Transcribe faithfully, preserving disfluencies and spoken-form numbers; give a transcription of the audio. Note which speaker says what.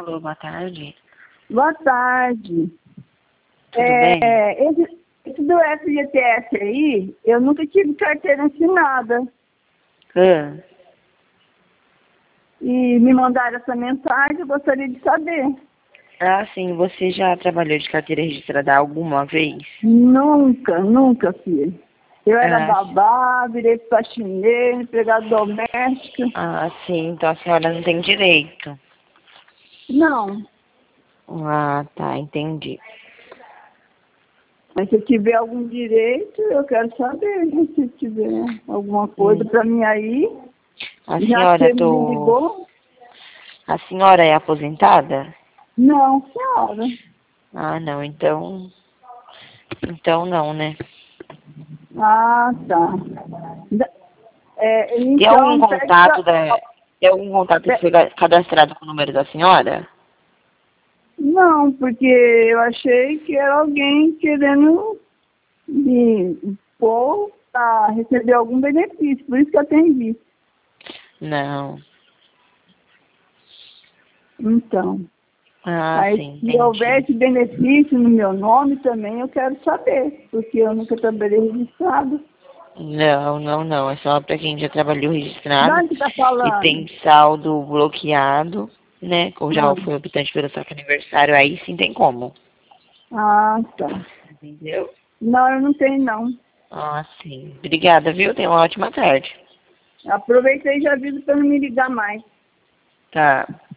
Speaker 1: Alô, boa tarde.
Speaker 2: Boa tarde.
Speaker 1: Tudo
Speaker 2: é,
Speaker 1: bem?
Speaker 2: Esse, esse do F G T S aí, eu nunca tive carteira assinada.
Speaker 1: Ah,
Speaker 2: E me mandaram essa mensagem, eu gostaria de saber.
Speaker 1: ah, sim, você já trabalhou de carteira registrada alguma vez?
Speaker 2: Nunca, nunca fiz. Eu era
Speaker 1: Ah,
Speaker 2: babá, virei faxineira, empregada doméstica.
Speaker 1: ah, sim, então a senhora não tem direito.
Speaker 2: Não,
Speaker 1: Ah, tá, entendi.
Speaker 2: mas se eu tiver algum direito, eu quero saber, né? Se tiver alguma coisa
Speaker 1: Hum.
Speaker 2: para mim aí,
Speaker 1: A
Speaker 2: já que
Speaker 1: senhora
Speaker 2: você me
Speaker 1: tô...
Speaker 2: ligou.
Speaker 1: A senhora é aposentada?
Speaker 2: Não, senhora.
Speaker 1: Ah, não, então... Então não, né?
Speaker 2: Ah, tá. Da- É,
Speaker 1: Tem algum
Speaker 2: então, pede
Speaker 1: contato
Speaker 2: pra...
Speaker 1: da... Tem algum contato que
Speaker 2: pe-
Speaker 1: foi ca- cadastrado com o número da senhora?
Speaker 2: Não, porque eu achei que era alguém querendo me pôr para receber algum benefício, por isso que eu atendi.
Speaker 1: Não.
Speaker 2: Então,
Speaker 1: Ah,
Speaker 2: aí
Speaker 1: sim,
Speaker 2: se houver
Speaker 1: entendi.
Speaker 2: esse benefício no meu nome também, eu quero saber, porque eu nunca trabalhei registrado.
Speaker 1: Não, não, não. É só para quem já trabalhou
Speaker 2: De
Speaker 1: registrado
Speaker 2: onde está
Speaker 1: e
Speaker 2: falando?
Speaker 1: tem saldo bloqueado, né? Ou já
Speaker 2: Ah,
Speaker 1: foi optante pelo saque aniversário, aí sim tem como.
Speaker 2: ah, tá.
Speaker 1: Entendeu?
Speaker 2: Não, eu não tenho, não.
Speaker 1: Ah, sim. Obrigada, viu? Tenha uma ótima tarde.
Speaker 2: Aproveitei e já aviso para não me ligar mais.
Speaker 1: Tá.